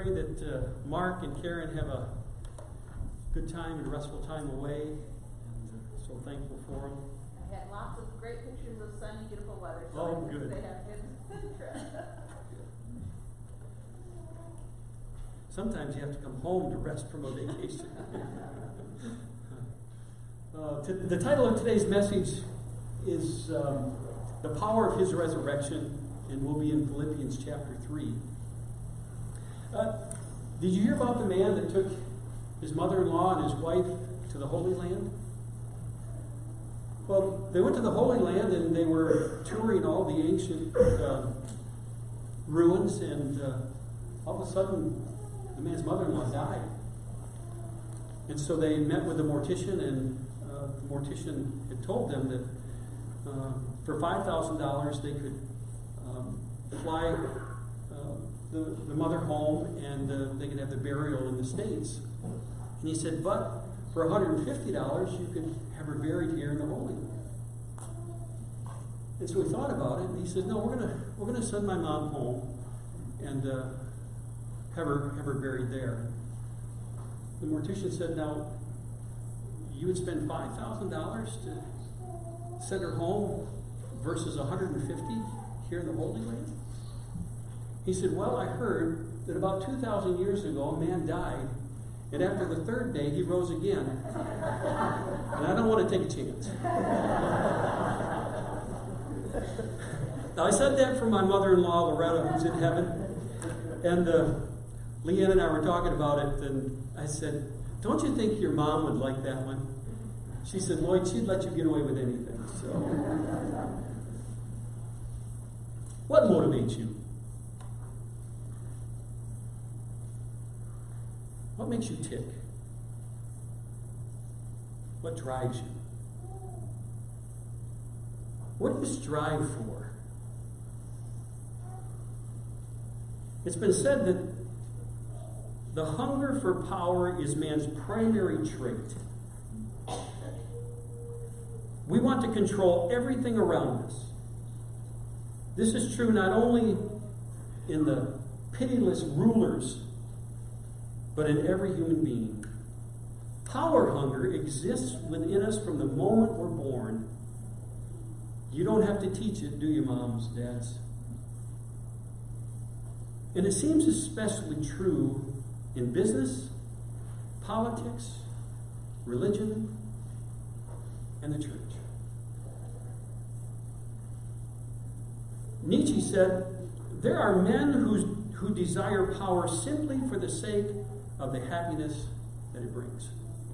pray that Mark and Karen have a good time and restful time away. And so thankful for them. I had lots of great pictures of sunny, beautiful weather. So Oh, good. They have good trip. Sometimes you have to come home to rest from a vacation. The title of today's message is The Power of His Resurrection, and we'll be in Philippians chapter 3. Did you hear about the man that took his mother-in-law and his wife to the Holy Land? Well, they went to the Holy Land and they were touring all the ancient ruins, and all of a sudden the man's mother-in-law died. And so they met with the mortician, and the mortician had told them that for $5,000 they could fly the mother home, and they could have the burial in the States. And he said, but for $150 you could have her buried here in the Holy Land. And so he thought about it, and he said, no, we're gonna send my mom home and have her buried there. The mortician said, now, you would spend $5,000 to send her home versus $150 here in the Holy Land? He said, well, I heard that about 2,000 years ago a man died, and after the third day he rose again. And I don't want to take a chance. Now, I said that for my mother-in-law, Loretta, who's in heaven. And Leanne and I were talking about it, and I said, don't you think your mom would like that one? She said, Lloyd, she'd let you get away with anything. So, what motivates you? What makes you tick? What drives you? What do you strive for? It's been said that the hunger for power is man's primary trait. We want to control everything around us. This is true not only in the pitiless rulers, but in every human being. Power hunger exists within us from the moment we're born. You don't have to teach it, do you, moms, dads? And it seems especially true in business, politics, religion, and the church. Nietzsche said, there are men who desire power simply for the sake of the happiness that it brings.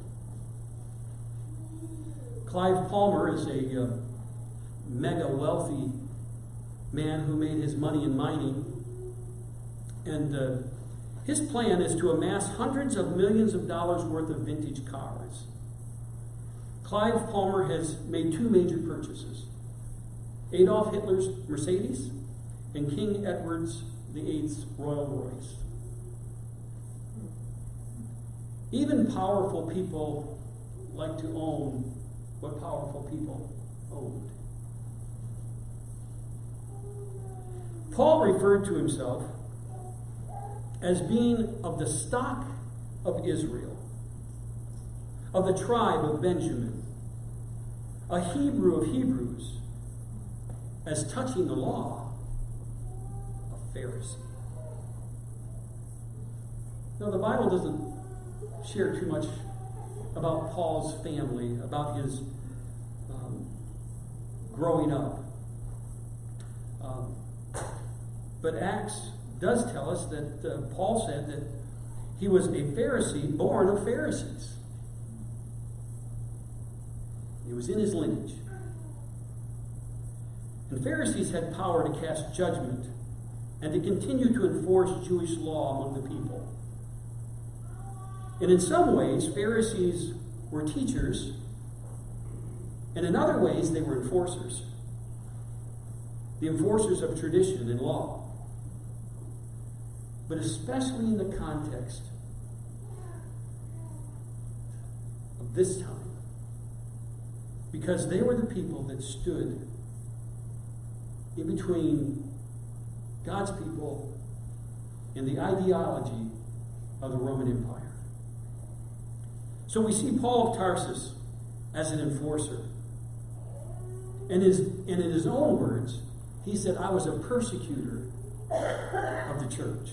Clive Palmer is a mega wealthy man who made his money in mining. And his plan is to amass hundreds of millions of dollars worth of vintage cars. Clive Palmer has made two major purchases: Adolf Hitler's Mercedes and King Edward VIII's Royal Royce. Even powerful people like to own what powerful people owned. Paul referred to himself as being of the stock of Israel, of the tribe of Benjamin, a Hebrew of Hebrews, as touching the law, a Pharisee. Now, the Bible doesn't share too much about Paul's family, about his growing up. But Acts does tell us that Paul said that he was a Pharisee born of Pharisees. He was in his lineage. And Pharisees had power to cast judgment and to continue to enforce Jewish law among the people. And in some ways, Pharisees were teachers, and in other ways, they were enforcers. The enforcers of tradition and law. But especially in the context of this time. Because they were the people that stood in between God's people and the ideology of the Roman Empire. So we see Paul of Tarsus as an enforcer. And in his own words, he said, I was a persecutor of the church.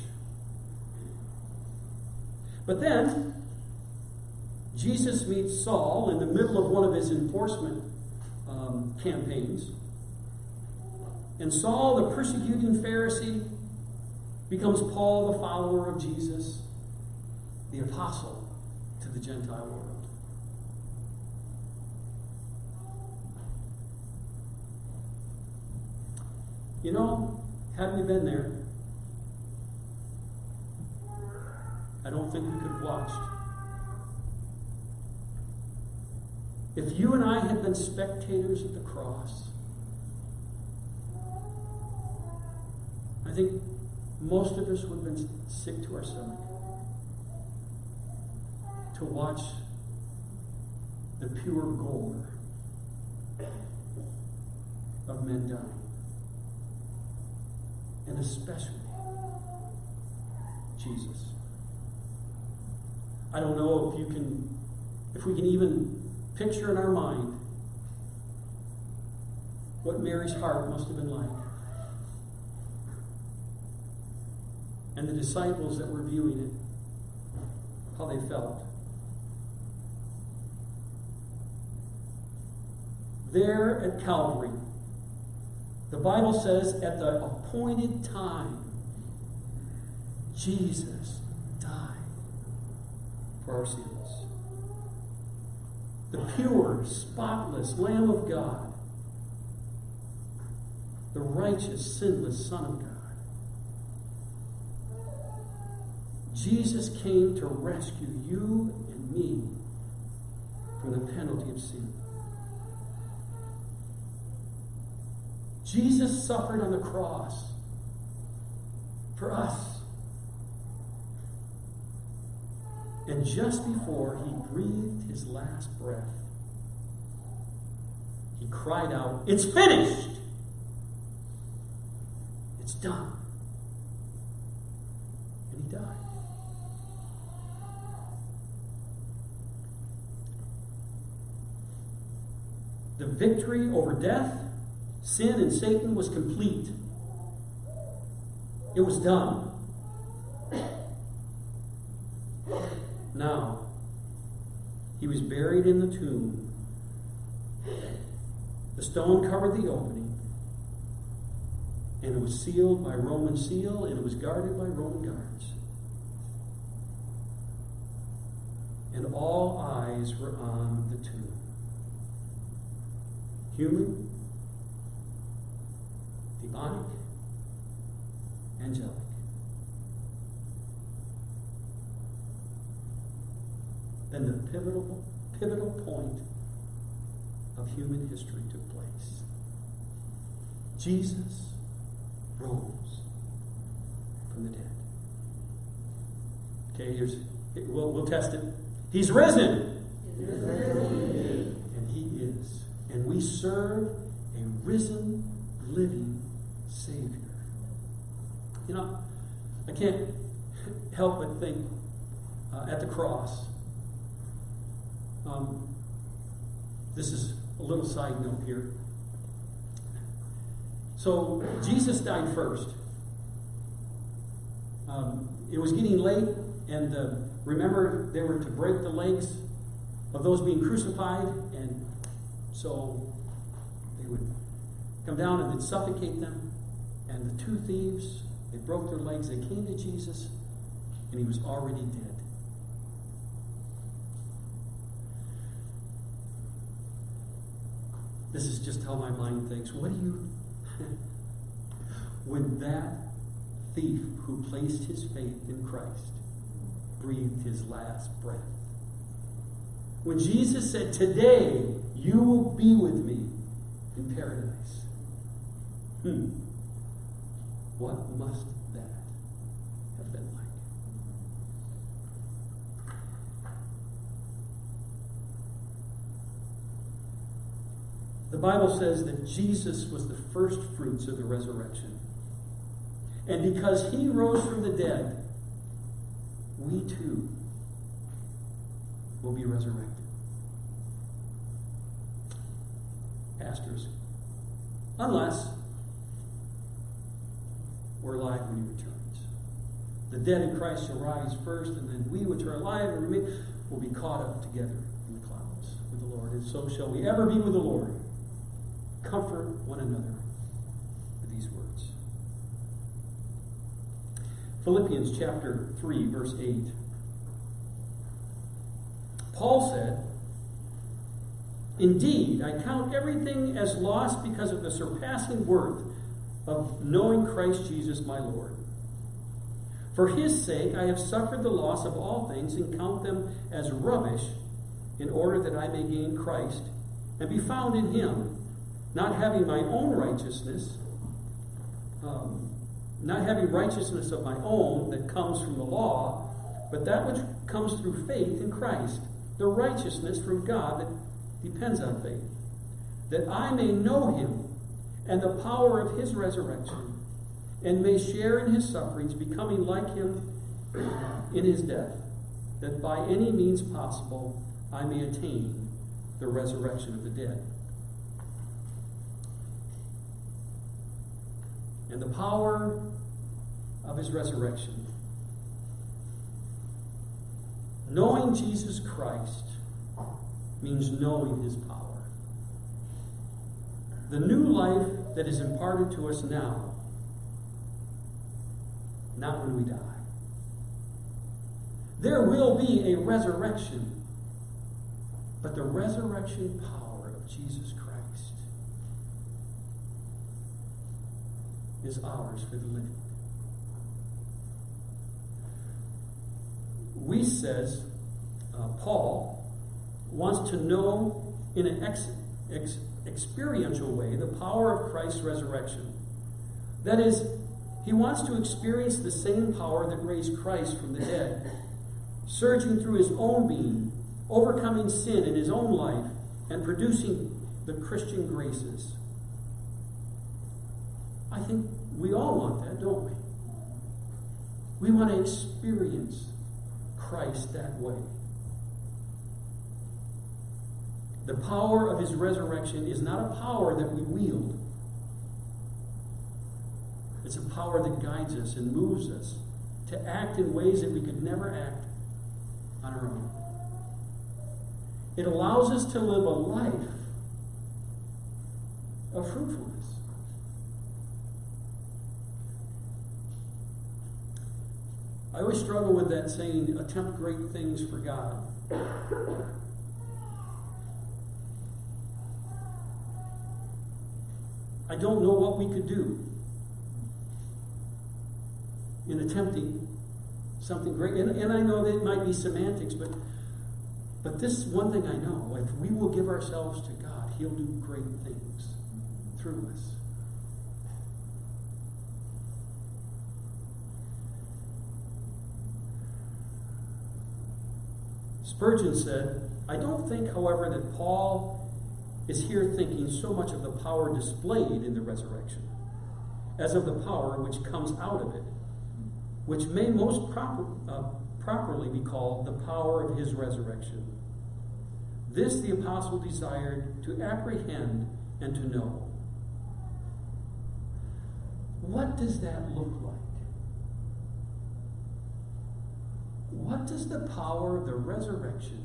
But then, Jesus meets Saul in the middle of one of his enforcement campaigns. And Saul, the persecuting Pharisee, becomes Paul, the follower of Jesus, the apostle to the Gentile world. You know, had we been there, I don't think we could have watched. If you and I had been spectators at the cross, I think most of us would have been sick to our stomach to watch the pure gore of men dying. And especially Jesus. I don't know if we can even picture in our mind what Mary's heart must have been like. And the disciples that were viewing it, how they felt. There at Calvary, the Bible says at the appointed time, Jesus died for our sins. The pure, spotless Lamb of God, the righteous, sinless Son of God. Jesus came to rescue you and me from the penalty of sin. Jesus suffered on the cross for us. And just before he breathed his last breath, he cried out, "It's finished! It's done." And he died. The victory over death, sin, and Satan was complete. It was done. Now, he was buried in the tomb. The stone covered the opening, and it was sealed by Roman seal, and it was guarded by Roman guards. And all eyes were on the tomb. Human, demonic, angelic. Then the pivotal point of human history took place. Jesus rose from the dead. Okay, we'll test it. He's risen. He is risen. And he is. And we serve a risen, living Savior. You know, I can't help but think at the cross. This is a little side note here. So Jesus died first. It was getting late, and remember, they were to break the legs of those being crucified, and so they would come down and they'd suffocate them. And the two thieves, they broke their legs, they came to Jesus, and he was already dead. This is just how my mind thinks. When that thief who placed his faith in Christ breathed his last breath, when Jesus said, "Today you will be with me in paradise," what must that have been like? The Bible says that Jesus was the first fruits of the resurrection. And because he rose from the dead, we too will be resurrected. Asterisk. Unless we're alive when he returns. The dead in Christ shall rise first, and then we which are alive and remain will be caught up together in the clouds with the Lord. And so shall we ever be with the Lord. Comfort one another with these words. Philippians chapter 3, verse 8. Paul said, "Indeed, I count everything as lost because of the surpassing worth of knowing Christ Jesus my Lord. For his sake I have suffered the loss of all things and count them as rubbish in order that I may gain Christ and be found in him, not having my own righteousness, not having righteousness of my own that comes from the law, but that which comes through faith in Christ, the righteousness from God that depends on faith, that I may know him and the power of his resurrection, and may share in his sufferings, becoming like him in his death, that by any means possible I may attain the resurrection of the dead." And the power of his resurrection. Knowing Jesus Christ means knowing his power. The new life that is imparted to us now, not when we die. There will be a resurrection, but the resurrection power of Jesus Christ is ours for the living. Weiss says Paul wants to know in an experiential way the power of Christ's resurrection. That is, he wants to experience the same power that raised Christ from the dead, surging through his own being, overcoming sin in his own life, and producing the Christian graces. I think we all want that, don't we? We want to experience Christ that way. The power of his resurrection is not a power that we wield. It's a power that guides us and moves us to act in ways that we could never act on our own. It allows us to live a life of fruitfulness. I always struggle with that saying, attempt great things for God. I don't know what we could do in attempting something great. And I know that it might be semantics, but this one thing I know, if we will give ourselves to God, he'll do great things through us. Spurgeon said, "I don't think, however, that Paul is here thinking so much of the power displayed in the resurrection as of the power which comes out of it, which may most properly be called the power of his resurrection. This the apostle desired to apprehend and to know." What does that look like? What does the power of the resurrection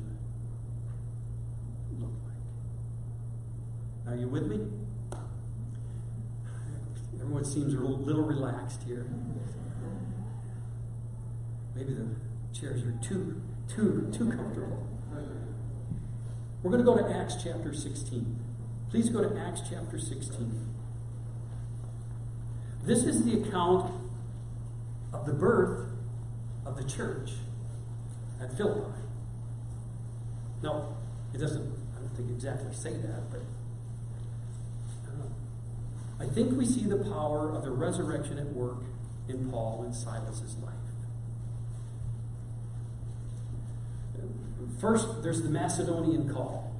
look like? Are you with me? Everyone seems a little relaxed here. Maybe the chairs are too comfortable. We're going to go to Acts chapter 16. Please go to Acts chapter 16. This is the account of the birth of the church at Philippi. Now, it doesn't, I don't think exactly say that, but I think we see the power of the resurrection at work in Paul and Silas's life. First, there's the Macedonian call.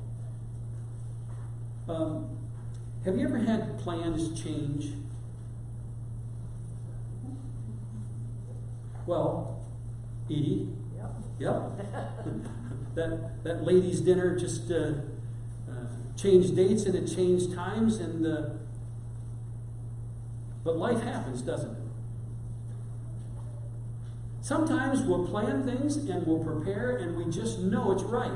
Have you ever had plans change? Well, Edie. Yep. Yep. that ladies' dinner just changed dates and it changed times, and but life happens, doesn't it? Sometimes we'll plan things and we'll prepare and we just know it's right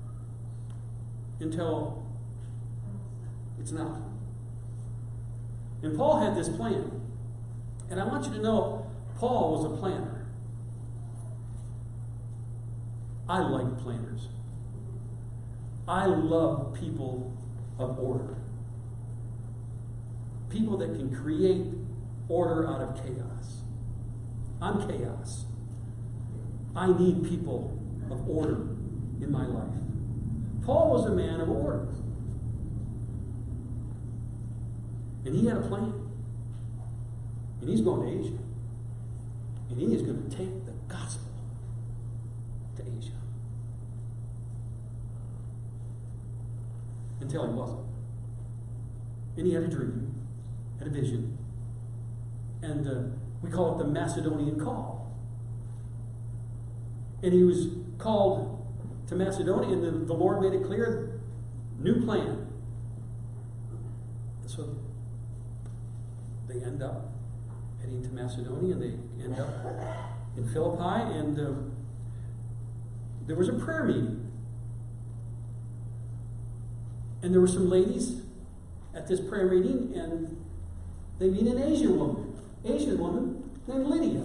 until it's not. And Paul had this plan. And I want you to know, Paul was a planner. I like planners. I love people of order. People that can create order out of chaos. I'm chaos. I need people of order in my life. Paul was a man of order. And he had a plan. And he's going to Asia. And he is going to take the gospel to Asia. Until he wasn't. And he had a dream, had a vision. And we call it the Macedonian call. And he was called to Macedonia, and the Lord made it clear, new plan. So they end up heading to Macedonia, and they end up in Philippi, and there was a prayer meeting. And there were some ladies at this prayer meeting, and they meet an Asian woman named Lydia.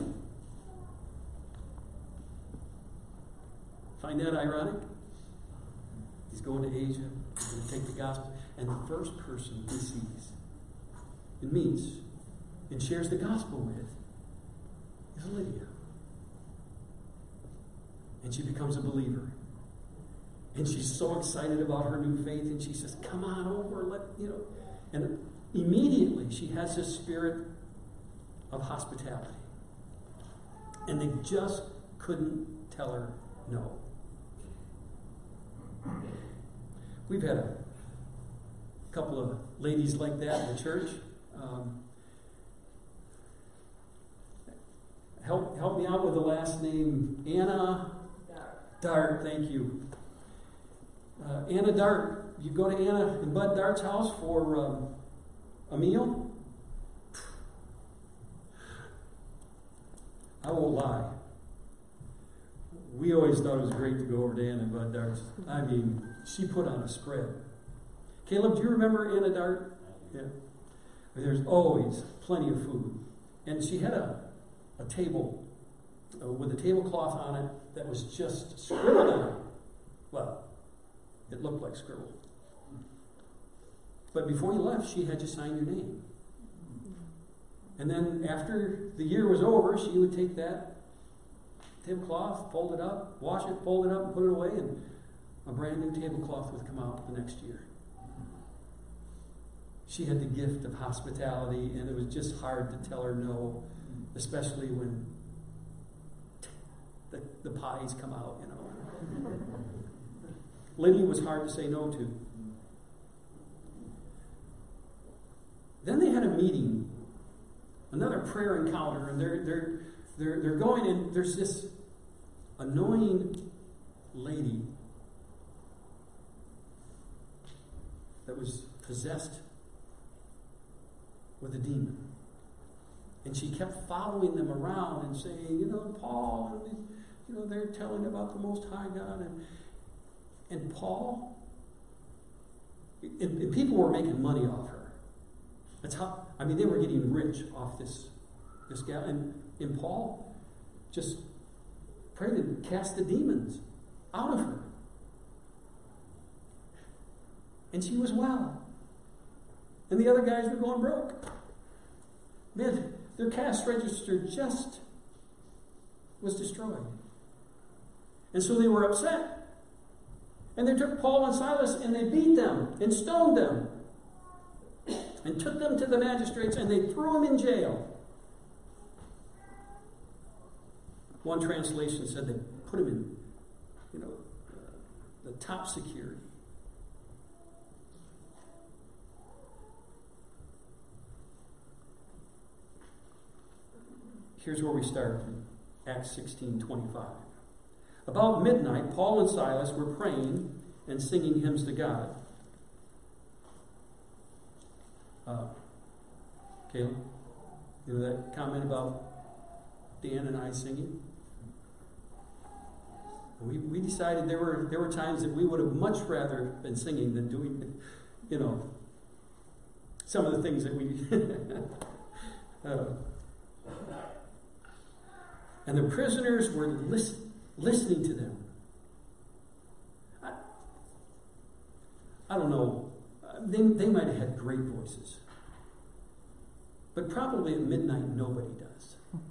Find that ironic? He's going to Asia, he's going to take the gospel, and the first person he sees and meets and shares the gospel with is Lydia. And she becomes a believer. And she's so excited about her new faith, and she says, come on over, And immediately she has this spirit of hospitality. And they just couldn't tell her no. We've had a couple of ladies like that in the church. Help me out with the last name. Anna Dart, thank you. Anna Dart, you go to Anna and Bud Dart's house for a meal. I won't lie. We always thought it was great to go over to Anna and Bud Dart's. I mean, she put on a spread. Caleb, do you remember Anna Dart? Yeah. There's always plenty of food. And she had a table with a tablecloth on it that was just scribbled on it. Well, it looked like scribble. But before you left, she had you sign your name. And then after the year was over, she would take that tablecloth, fold it up, wash it, fold it up, and put it away, and a brand new tablecloth would come out the next year. She had the gift of hospitality, and it was just hard to tell her no, especially when the pies come out, Lydia was hard to say no to. Then they had a meeting, another prayer encounter, and they're going, and there's this annoying lady that was possessed with a demon. And she kept following them around and saying, Paul, and they're telling about the Most High God. And Paul, and people were making money off her. That's how, they were getting rich off this gal. And Paul just prayed and cast the demons out of her. And she was well. And the other guys were going broke. Man, their cash register just was destroyed. And so they were upset. And they took Paul and Silas and they beat them and stoned them. And took them to the magistrates and they threw them in jail. One translation said they put them in, the top security. Here's where we start. Acts 16:25. About midnight, Paul and Silas were praying and singing hymns to God. Caleb, you know that comment about Dan and I singing? We decided there were times that we would have much rather been singing than doing, some of the things that we and the prisoners were listening to them. I don't know. They might have had great voices. But probably at midnight, nobody does.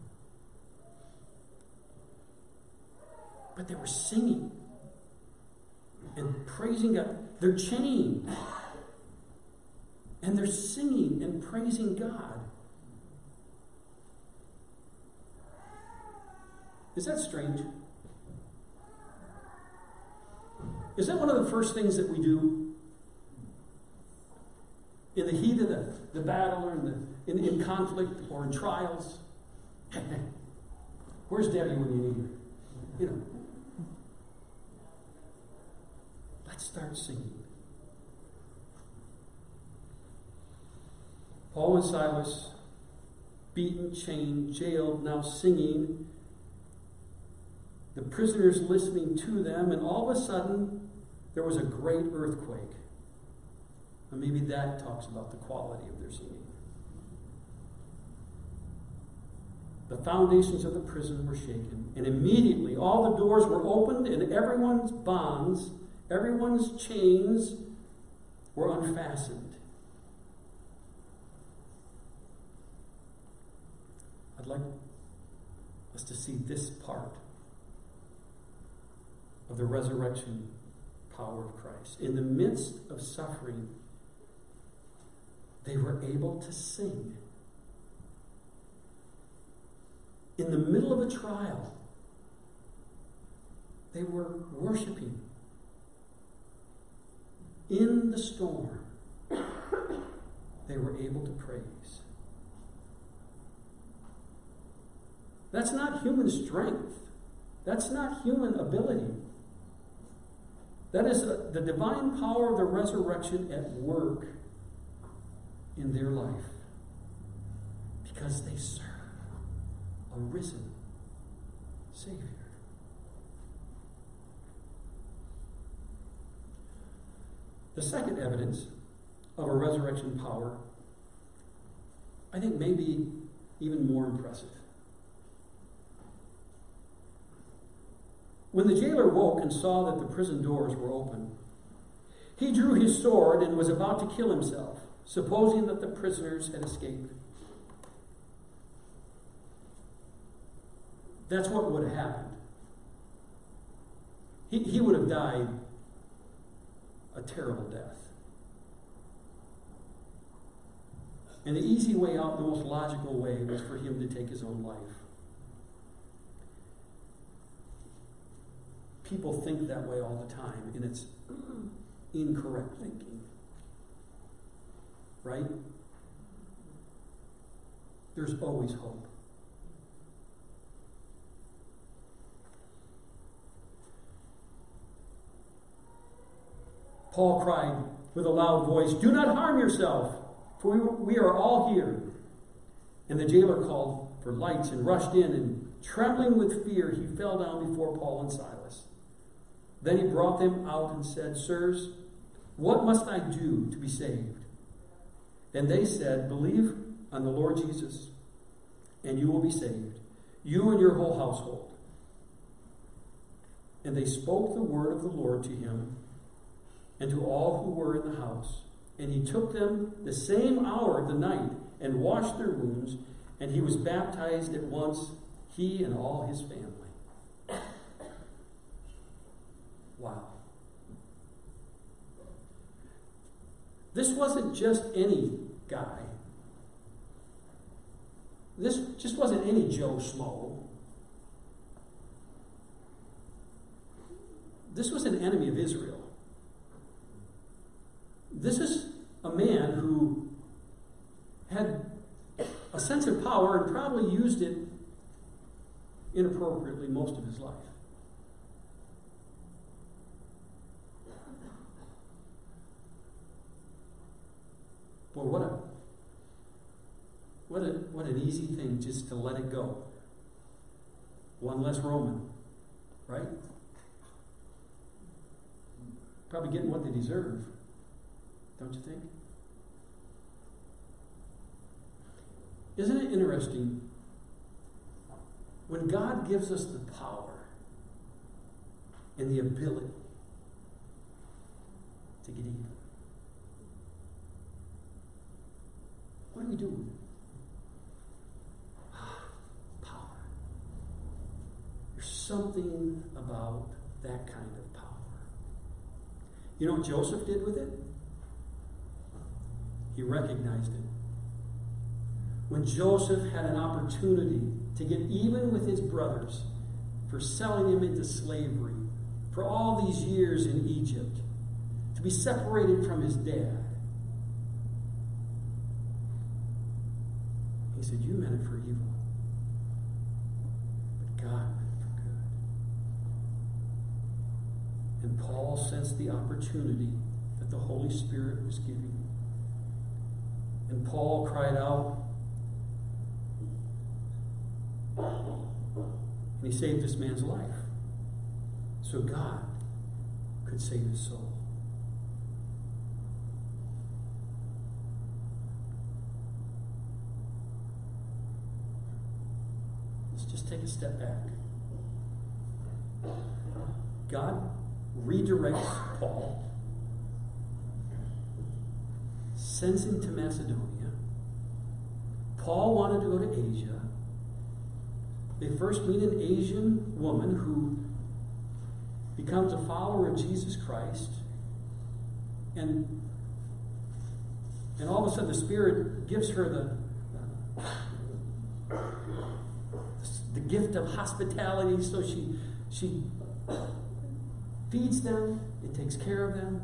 But they were singing and praising God. They're chained. And they're singing and praising God. Is that strange? Is that one of the first things that we do in the heat of the battle or in conflict or in trials? Where's Debbie when you need her? Let's start singing. Paul and Silas, beaten, chained, jailed, now singing. The prisoners listening to them, and all of a sudden, there was a great earthquake. And maybe that talks about the quality of their singing. The foundations of the prison were shaken, and immediately all the doors were opened, and everyone's bonds, everyone's chains were unfastened. I'd like us to see this part of the resurrection power of Christ. In the midst of suffering, they were able to sing. In the middle of a trial, they were worshiping. In the storm, they were able to praise. That's not human strength. That's not human ability. That is the divine power of the resurrection at work in their life. Because they serve a risen Savior. The second evidence of a resurrection power, I think, may be even more impressive. When the jailer woke and saw that the prison doors were open, he drew his sword and was about to kill himself, supposing that the prisoners had escaped. That's what would have happened. He would have died a terrible death. And the easy way out, the most logical way, was for him to take his own life. People think that way all the time, and it's incorrect thinking. Right? There's always hope. Paul cried with a loud voice, "Do not harm yourself, for we are all here." And the jailer called for lights and rushed in, and trembling with fear, he fell down before Paul and Silas. Then he brought them out and said, "Sirs, what must I do to be saved?" And they said, "Believe on the Lord Jesus, and you will be saved, you and your whole household." And they spoke the word of the Lord to him and to all who were in the house. And he took them the same hour of the night and washed their wounds, and he was baptized at once, he and all his family. Wow. This wasn't just any guy. This just wasn't any Joe Schmo. This was an enemy of Israel. This is a man who had a sense of power and probably used it inappropriately most of his life. Boy, what an easy thing just to let it go. One less Roman, right? Probably getting what they deserve, don't you think? Isn't it interesting? When God gives us the power and the ability to get even, what do we do with it? Power. There's something about that kind of power. You know what Joseph did with it? He recognized it. When Joseph had an opportunity to get even with his brothers for selling him into slavery for all these years in Egypt, to be separated from his dad, he said, "You meant it for evil, but God meant it for good." And Paul sensed the opportunity that the Holy Spirit was giving. And Paul cried out, and he saved this man's life so God could save his soul. Let's just take a step back. God redirects Paul, sends him to Macedonia. Paul wanted to go to Asia. They first meet an Asian woman who becomes a follower of Jesus Christ. And all of a sudden the Spirit gives her the gift of hospitality. So she feeds them and takes care of them.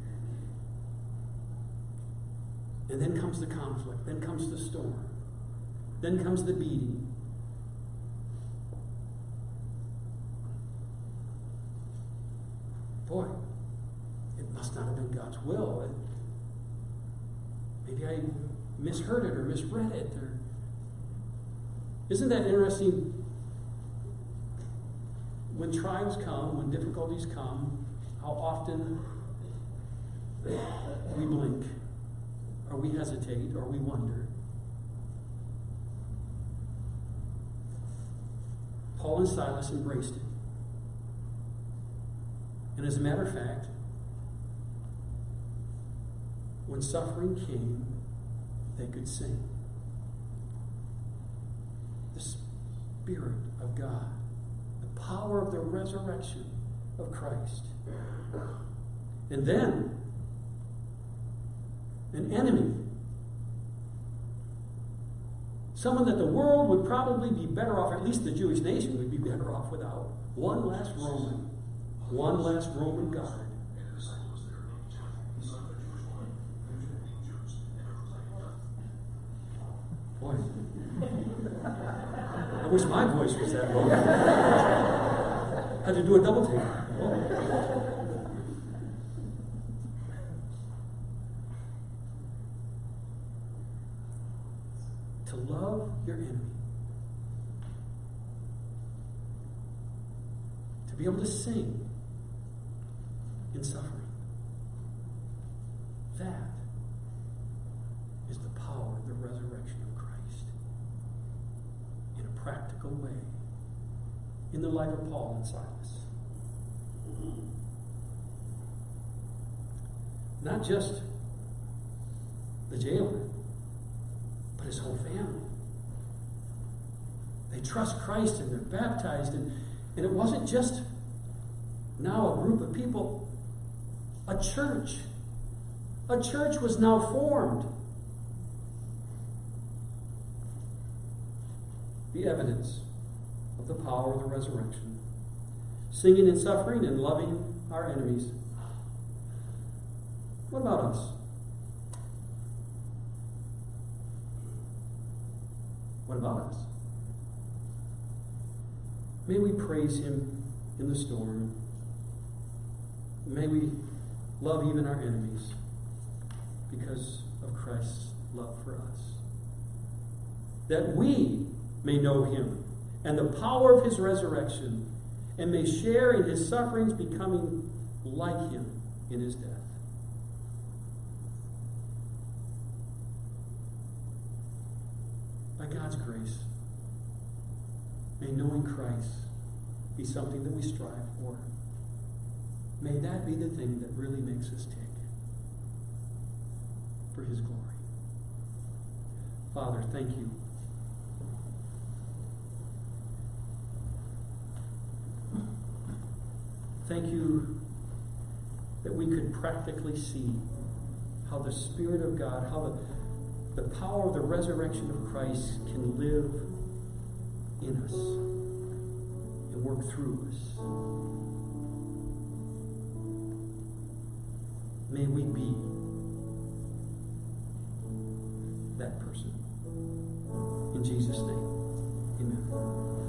And then comes the conflict. Then comes the storm. Then comes the beating. Boy, it must not have been God's will. Maybe I misheard it or misread it. Isn't that interesting? When trials come, when difficulties come, how often we blink, or we hesitate, or we wonder. Paul and Silas embraced it. And as a matter of fact, when suffering came, they could sing. The Spirit of God, the power of the resurrection of Christ. And then, an enemy, someone that the world would probably be better off, at least the Jewish nation would be better off without, one less Roman. One less Roman guard. Boy, I wish my voice was that low. Had to do a double take. To love your enemy. To be able to sing in suffering. That is the power of the resurrection of Christ in a practical way in the life of Paul and Silas. Not just the jailer, but his whole family. They trust Christ and they're baptized, and it wasn't just now a group of people. A church. A church was now formed. The evidence of the power of the resurrection. Singing and suffering and loving our enemies. What about us? What about us? May we praise Him in the storm. May we love even our enemies because of Christ's love for us. That we may know Him and the power of His resurrection, and may share in His sufferings, becoming like Him in His death. By God's grace, may knowing Christ be something that we strive for. May that be the thing that really makes us tick for His glory. Father, thank you. Thank you that we could practically see how the Spirit of God, how the power of the resurrection of Christ can live in us and work through us. May we be that person. In Jesus' name, amen.